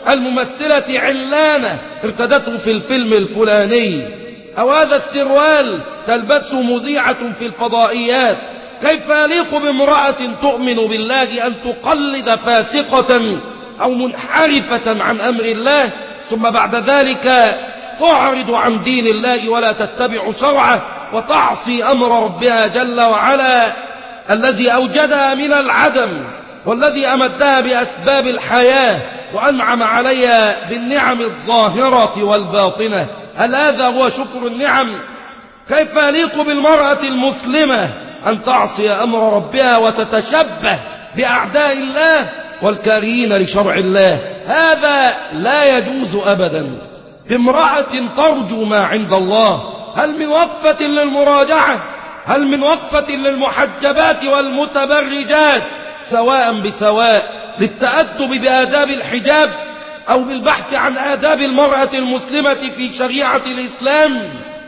الممثلة علانة ارتدته في الفيلم الفلاني، أو هذا السروال تلبسه مذيعة في الفضائيات. كيف يليق بامرأة تؤمن بالله أن تقلد فاسقة أو منحرفة عن أمر الله، ثم بعد ذلك تعرض عن دين الله ولا تتبع شرعه، وتعصي أمر ربها جل وعلا الذي أوجدها من العدم، والذي أمدها بأسباب الحياة، وأنعم عليها بالنعم الظاهرة والباطنة. هل هذا هو شكر النعم؟ كيف يليق بالمرأة المسلمة أن تعصي أمر ربها وتتشبه بأعداء الله والكارهين لشرع الله؟ هذا لا يجوز أبدا. بامرأة ترجو ما عند الله. هل من وقفة للمراجعة؟ هل من وقفة للمحجبات والمتبرجات سواء بسواء للتأدب بآداب الحجاب أو بالبحث عن آداب المرأة المسلمة في شريعة الإسلام؟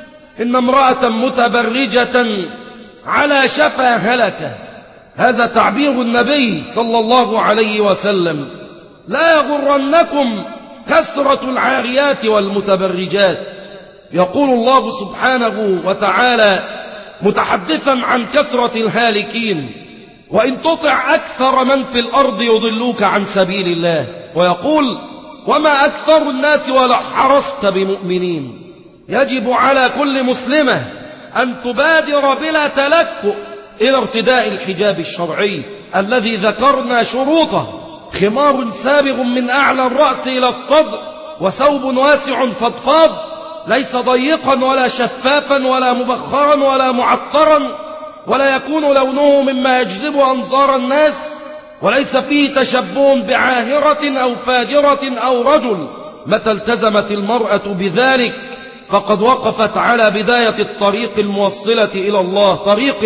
إن امرأة متبرجة على شفا هلكة، هذا تعبير النبي صلى الله عليه وسلم. لا يغرنكم كثرة العاريات والمتبرجات. يقول الله سبحانه وتعالى متحدثا عن كثرة الهالكين: وإن تطع أكثر من في الأرض يضلوك عن سبيل الله. ويقول: وما أكثر الناس ولو حرصت بمؤمنين. يجب على كل مسلمة أن تبادر بلا تلكؤ إلى ارتداء الحجاب الشرعي الذي ذكرنا شروطه: خمار سابغ من أعلى الرأس إلى الصدر، وثوب واسع فضفاض ليس ضيقا ولا شفافا ولا مبخرا ولا معطرا، ولا يكون لونه مما يجذب أنظار الناس، وليس فيه تشبه بعاهرة أو فاجرة أو رجل. متى التزمت المرأة بذلك فقد وقفت على بداية الطريق الموصلة إلى الله، طريق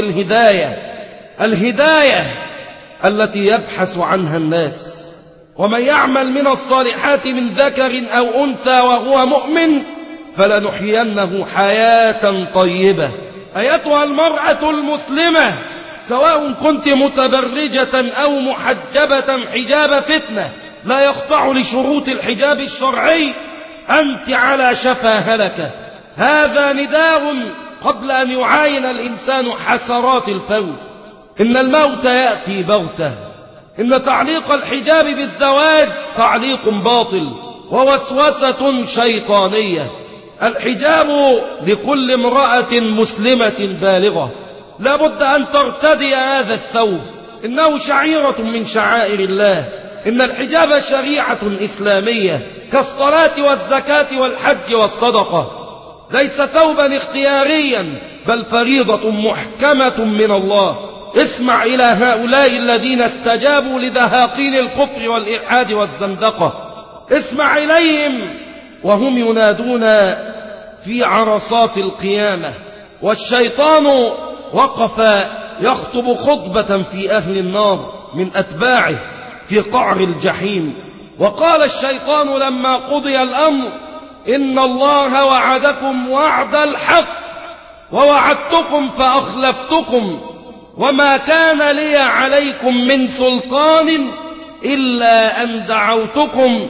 الهداية التي يبحث عنها الناس. ومن يعمل من الصالحات من ذكر أو أنثى وهو مؤمن فلنحيينه حياة طيبة. أيتها المرأة المسلمة، سواء كنت متبرجة أو محجبة حجاب فتنة لا يخضع لشروط الحجاب الشرعي، أنت على شفا هلكة. هذا نداء قبل أن يعاين الإنسان حسرات الفوت. إن الموت يأتي بغتة. إن تعليق الحجاب بالزواج تعليق باطل ووسوسة شيطانية. الحجاب لكل امرأة مسلمة بالغة لا بد أن ترتدي هذا الثوب، إنه شعيرة من شعائر الله. إن الحجاب شريعة إسلامية كالصلاة والزكاة والحج والصدقة، ليس ثوبا اختياريا بل فريضة محكمة من الله. اسمع إلى هؤلاء الذين استجابوا لدهاقين الكفر والإلحاد والزندقة، اسمع إليهم وهم ينادون في عرصات القيامة، والشيطان وقف يخطب خطبة في أهل النار من أتباعه في قعر الجحيم. وقال الشيطان لما قضي الأمر: إن الله وعدكم وعد الحق ووعدتكم فأخلفتكم وما كان لي عليكم من سلطان إلا أن دعوتكم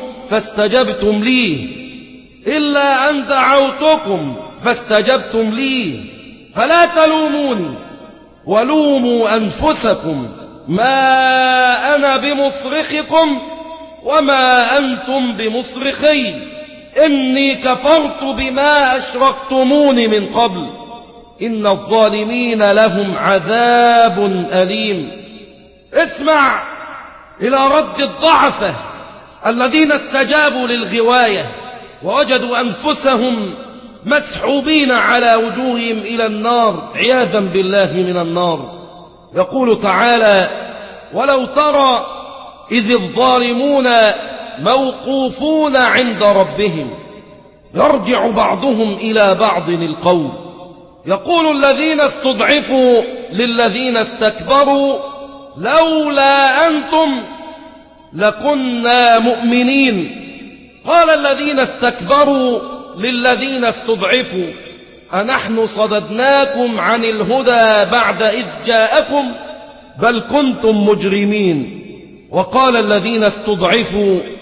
فاستجبتم لي فلا تلوموني ولوموا أنفسكم ما أنا بمصرخكم وما أنتم بمصرخي إني كفرت بما أشركتمون من قبل إن الظالمين لهم عذاب أليم. اسمع إلى رد الضعفة الذين استجابوا للغواية ووجدوا أنفسهم مسحوبين على وجوههم إلى النار عياذا بالله من النار. يقول تعالى: ولو ترى إذ الظالمون موقوفون عند ربهم يرجع بعضهم إلى بعض القول يقول الذين استضعفوا للذين استكبروا لولا أنتم لكنا مؤمنين. قال الذين استكبروا للذين استضعفوا أنحن صددناكم عن الهدى بعد إذ جاءكم بل كنتم مجرمين. وقال الذين استضعفوا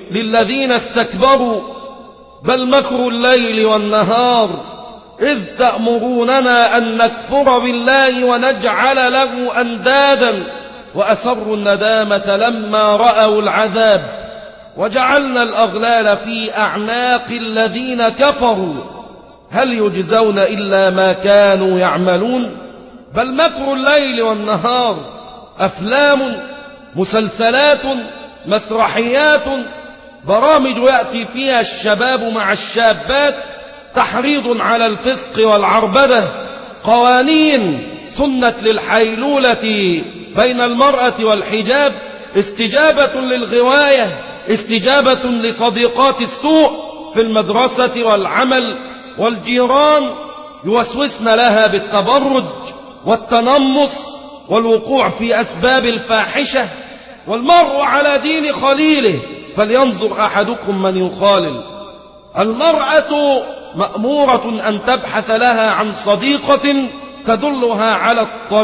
للذين استكبروا بل مكر الليل والنهار إذ تأمروننا أن نكفر بالله ونجعل له أندادا وأسروا الندامة لما رأوا العذاب وجعلنا الأغلال في أعناق الذين كفروا هل يجزون إلا ما كانوا يعملون بل مكر الليل والنهار أفلام مسلسلات مسرحيات برامج يأتي فيها الشباب مع الشابات تحريض على الفسق والعربدة قوانين سنت للحيلولة بين المرأة والحجاب استجابة للغواية استجابة لصديقات السوء في المدرسة والعمل والجيران يوسوسن لها بالتبرج والتنمص والوقوع في أسباب الفاحشة والمرء على دين خليله فلينظر أحدكم من يخالل المرأة مأمورة أن تبحث لها عن صديقة تدلها على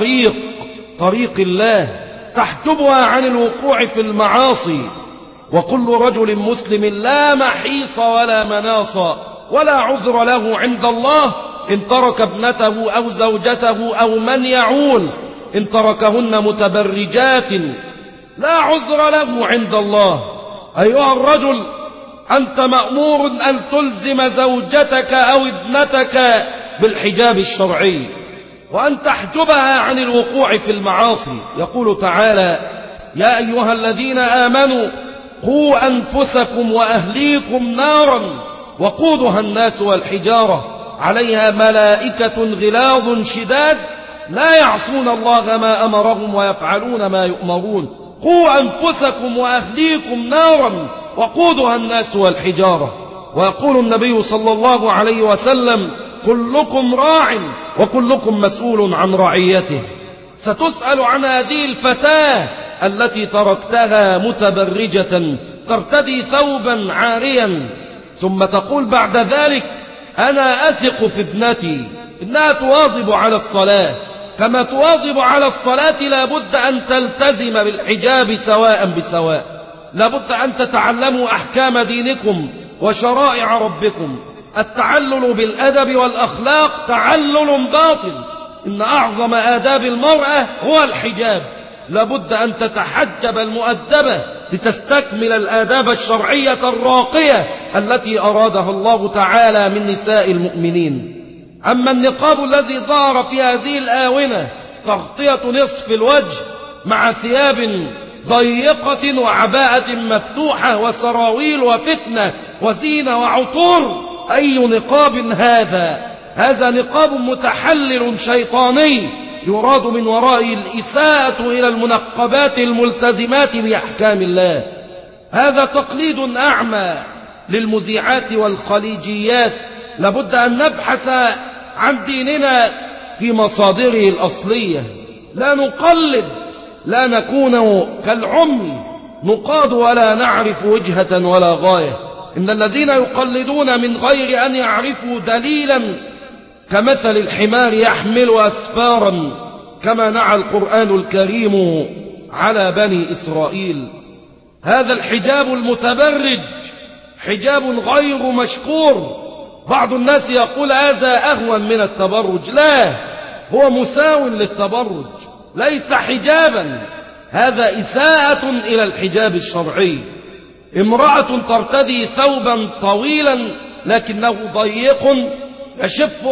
طريق الله تحجبها عن الوقوع في المعاصي وكل رجل مسلم لا محيص ولا مناص ولا عذر له عند الله إن ترك ابنته أو زوجته أو من يعول إن تركهن متبرجات لا عذر له عند الله أيها الرجل أنت مأمور أن تلزم زوجتك أو ابنتك بالحجاب الشرعي وأن تحجبها عن الوقوع في المعاصي يقول تعالى يا أيها الذين آمنوا قوا أنفسكم وأهليكم نارا وقودها الناس والحجارة عليها ملائكة غلاظ شداد لا يعصون الله ما أمرهم ويفعلون ما يؤمرون قوا أنفسكم وأهليكم نارا وقودها الناس والحجارة ويقول النبي صلى الله عليه وسلم كلكم راع وكلكم مسؤول عن رعيته ستسأل عن هذه الفتاة التي تركتها متبرجة ترتدي ثوبا عاريا ثم تقول بعد ذلك أنا أثق في ابنتي إنها تواظب على الصلاة كما تواظب على الصلاة لابد أن تلتزم بالحجاب سواء بسواء لابد أن تتعلموا أحكام دينكم وشرائع ربكم التعلل بالأدب والأخلاق تعلل باطل إن أعظم آداب المرأة هو الحجاب لابد أن تتحجب المؤدبة لتستكمل الآداب الشرعية الراقية التي أرادها الله تعالى من نساء المؤمنين أما النقاب الذي ظهر في هذه الآونة تغطية نصف الوجه مع ثياب ضيقة وعباءة مفتوحة وسراويل وفتنة وزينة وعطور أي نقاب هذا نقاب متحلل شيطاني يراد من ورائه الإساءة إلى المنقبات الملتزمات بأحكام الله هذا تقليد أعمى للمذيعات والخليجيات لابد أن نبحث عن ديننا في مصادره الأصلية لا نقلد لا نكون كالعمي نقاد ولا نعرف وجهة ولا غاية إن الذين يقلدون من غير أن يعرفوا دليلا كمثل الحمار يحمل أسفارا كما نعى القرآن الكريم على بني إسرائيل هذا الحجاب المتبرج حجاب غير مشكور بعض الناس يقول هذا أهون من التبرج لا هو مساو للتبرج ليس حجابا هذا إساءة إلى الحجاب الشرعي امرأة ترتدي ثوبا طويلا لكنه ضيق يشف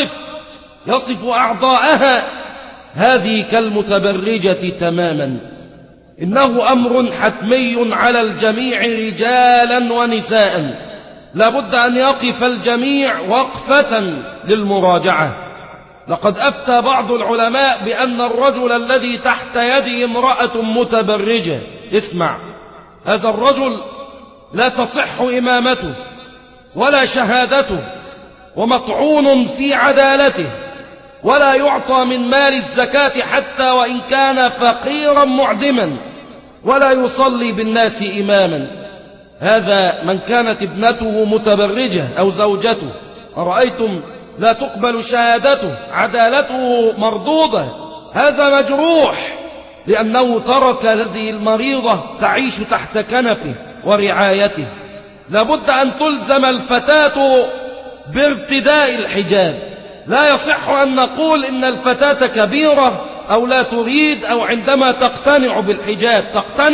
يصف أعضاءها هذه كالمتبرجة تماما إنه أمر حتمي على الجميع رجالا ونساء لابد أن يقف الجميع وقفة للمراجعة لقد أفتى بعض العلماء بأن الرجل الذي تحت يده امرأة متبرجة اسمع هذا الرجل لا تصح إمامته ولا شهادته ومطعون في عدالته ولا يعطى من مال الزكاة حتى وإن كان فقيرا معدما ولا يصلي بالناس إماما هذا من كانت ابنته متبرجة أو زوجته أرأيتم لا تقبل شهادته عدالته مردودة هذا مجروح لأنه ترك هذه المريضة تعيش تحت كنفه ورعايته. لابد أن تلزم الفتاة بارتداء الحجاب. لا يصح أن نقول إن الفتاة كبيرة أو لا تريد، أو عندما تقتنع بالحجاب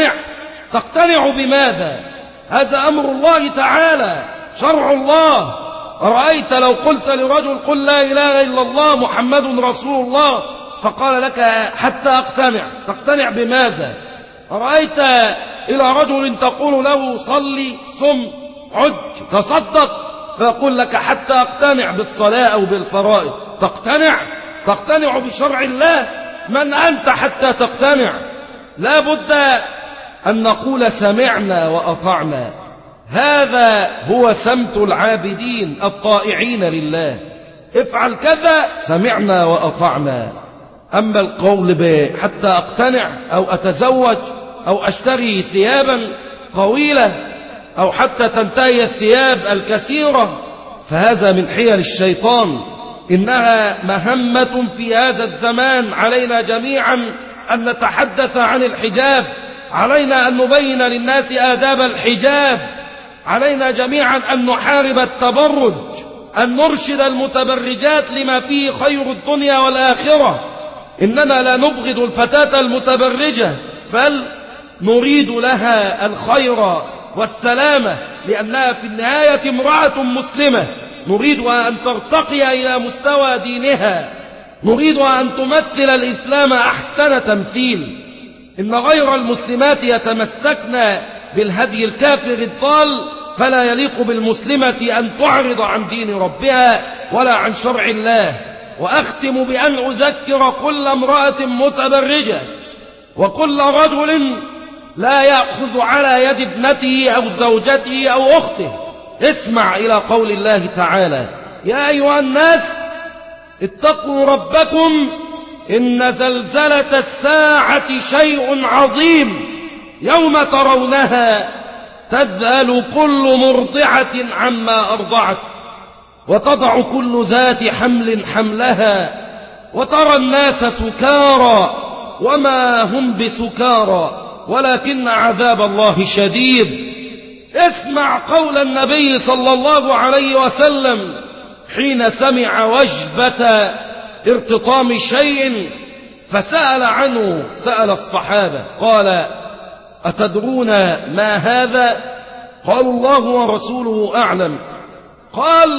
تقتنع بماذا؟ هذا أمر الله تعالى، شرع الله. أرأيت لو قلت لرجل قل لا إله إلا الله محمد رسول الله، فقال لك حتى أقتنع، تقتنع بماذا؟ أرأيت إلى رجل تقول له صلي صم عد تصدق، فيقول لك حتى أقتنع بالصلاة أو بالفرائض، تقتنع بشرع الله؟ من أنت حتى تقتنع؟ لا بد أن نقول سمعنا وأطعنا. هذا هو سمت العابدين الطائعين لله. افعل كذا سمعنا وأطعنا. أما القول حتى أقتنع أو أتزوج أو أشتري ثيابا طويلة أو حتى تنتهي الثياب الكثيرة، فهذا من حيل الشيطان. إنها مهمة في هذا الزمان. علينا جميعا أن نتحدث عن الحجاب، علينا أن نبين للناس آداب الحجاب، علينا جميعا أن نحارب التبرج، أن نرشد المتبرجات لما فيه خير الدنيا والآخرة. إننا لا نبغض الفتاة المتبرجة، بل نريد لها الخير والسلامة، لأنها في النهاية امرأة مسلمة، نريدها أن ترتقي إلى مستوى دينها، نريدها أن تمثل الإسلام أحسن تمثيل. إن غير المسلمات يتمسكن بالهدي الكافر الضال، فلا يليق بالمسلمة أن تعرض عن دين ربها ولا عن شرع الله. وأختم بأن أذكر كل امرأة متبرجة وكل رجل لا يأخذ على يد ابنته أو زوجته أو أخته. اسمع إلى قول الله تعالى: يا أيها الناس اتقوا ربكم إن زلزلة الساعة شيء عظيم يوم ترونها تذهل كل مرضعة عما أرضعت وتضع كل ذات حمل حملها وترى الناس سكارى وما هم بسكارى ولكن عذاب الله شديد. اسمع قول النبي صلى الله عليه وسلم حين سمع وجبة ارتطام شيء فسأل عنه، سأل الصحابة قال: أتدرون ما هذا؟ قالوا: الله ورسوله أعلم. قال: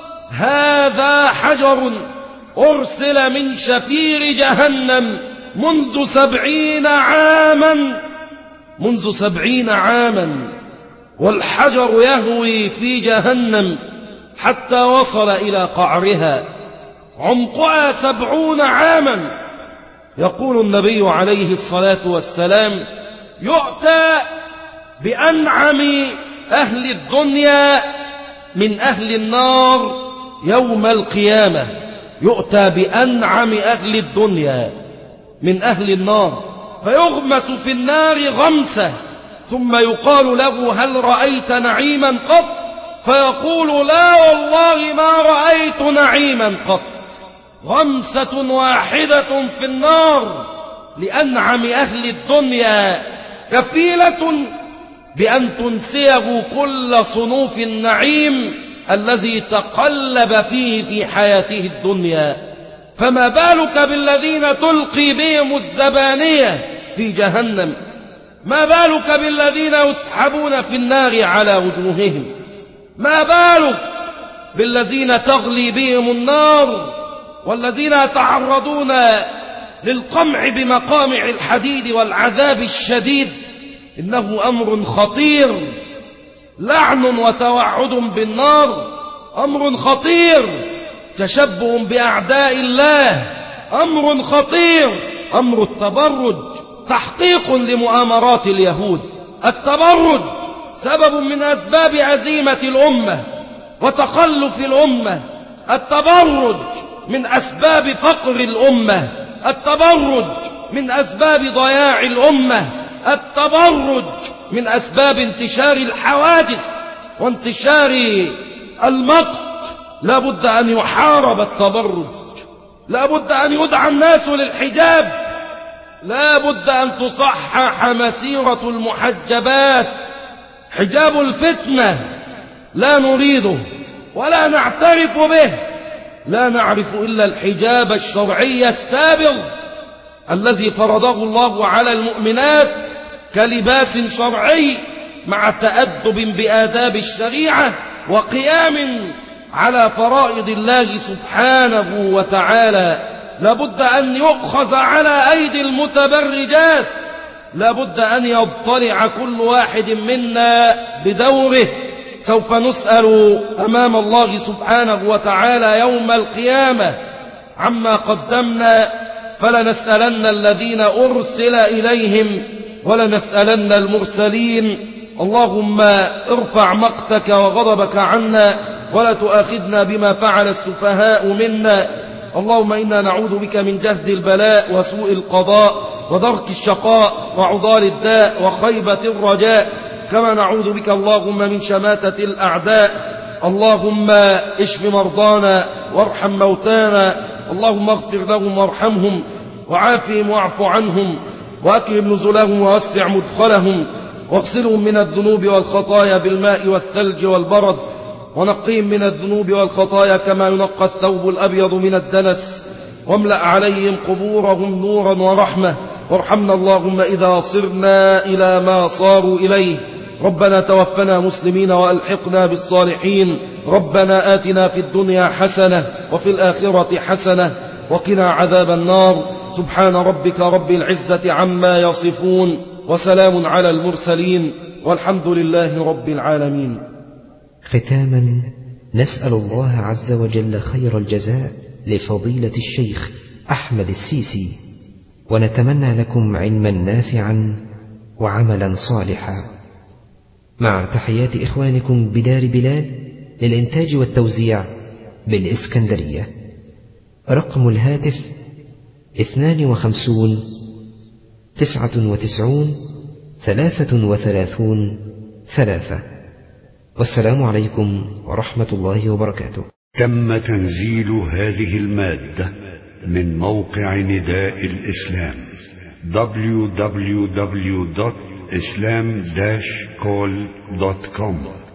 هذا حجر أرسل من شفير جهنم منذ 70 عاما والحجر يهوي في جهنم حتى وصل إلى قعرها، عمقها 70 عاما. يقول النبي عليه الصلاة والسلام: يؤتى بأنعم أهل الدنيا من أهل النار يوم القيامة. يؤتى بأنعم أهل الدنيا من أهل النار فيغمس في النار غمسة، ثم يقال له: هل رأيت نعيما قط؟ فيقول: لا والله ما رأيت نعيما قط. غمسة واحدة في النار لأنعم أهل الدنيا كفيلة بأن تنسيه كل صنوف النعيم الذي تقلب فيه في حياته الدنيا. فما بالك بالذين تلقي بهم الزبانية في جهنم؟ ما بالك بالذين يسحبون في النار على وجوههم؟ ما بالك بالذين تغلي بهم النار والذين يتعرضون للقمع بمقامع الحديد والعذاب الشديد؟ إنه أمر خطير. لعن وتوعد بالنار أمر خطير. تشبه بأعداء الله أمر خطير. أمر التبرج تحقيق لمؤامرات اليهود. التبرج سبب من أسباب هزيمة الأمة وتخلف الأمة. التبرج من أسباب فقر الأمة. التبرج من أسباب ضياع الأمة. التبرج من أسباب انتشار الحوادث وانتشار المقت. لا بد أن يحارب التبرج، لا بد أن يدعى الناس للحجاب، لا بد أن تصحح مسيرة المحجبات حجاب الفتنة لا نريده ولا نعترف به، لا نعرف إلا الحجاب الشرعي السابغ الذي فرضه الله على المؤمنات كلباس شرعي مع تأدب بآداب الشريعة وقيام على فرائض الله سبحانه وتعالى. لابد أن يؤخذ على أيدي المتبرجات، لابد أن يضطلع كل واحد منا بدوره. سوف نسأل أمام الله سبحانه وتعالى يوم القيامة عما قدمنا، فلنسألن الذين أرسل إليهم ولنسألن المرسلين. اللهم ارفع مقتك وغضبك عنا ولا تؤاخذنا بما فعل السفهاء منا. اللهم إنا نعوذ بك من جهد البلاء وسوء القضاء ودرك الشقاء وعضال الداء وخيبة الرجاء، كما نعوذ بك اللهم من شماتة الأعداء. اللهم اشف مرضانا وارحم موتانا، اللهم اغفر لهم وارحمهم وعافهم واعف عنهم وأكرم نزلهم ووسع مدخلهم واغسلهم من الذنوب والخطايا بالماء والثلج والبرد، ونقهم من الذنوب والخطايا كما ينقى الثوب الأبيض من الدنس، واملأ عليهم قبورهم نورا ورحمة. وارحمنا اللهم إذا صرنا إلى ما صاروا إليه. ربنا توفنا مسلمين وألحقنا بالصالحين. ربنا آتنا في الدنيا حسنة وفي الآخرة حسنة وقنا عذاب النار. سبحان ربك رب العزة عما يصفون وسلام على المرسلين والحمد لله رب العالمين. ختاما نسأل الله عز وجل خير الجزاء لفضيلة الشيخ أحمد السيسي، ونتمنى لكم علما نافعا وعملا صالحا، مع تحيات إخوانكم بدار بلال للإنتاج والتوزيع بالإسكندرية. رقم الهاتف 52 99 33 3. والسلام عليكم ورحمة الله وبركاته. تم تنزيل هذه المادة من موقع نداء الإسلام www.islam-call.com